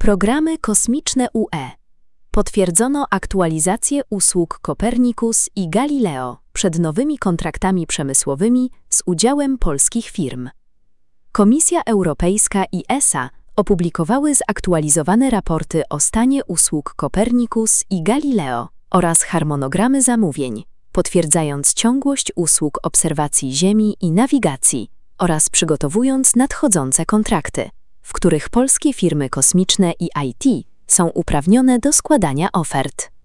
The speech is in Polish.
Programy kosmiczne UE. Potwierdzono aktualizację usług Copernicus i Galileo przed nowymi kontraktami przemysłowymi z udziałem polskich firm. Komisja Europejska i ESA opublikowały zaktualizowane raporty o stanie usług Copernicus i Galileo oraz harmonogramy zamówień, potwierdzając ciągłość usług obserwacji Ziemi i nawigacji oraz przygotowując nadchodzące kontrakty, w których polskie firmy kosmiczne i IT są uprawnione do składania ofert.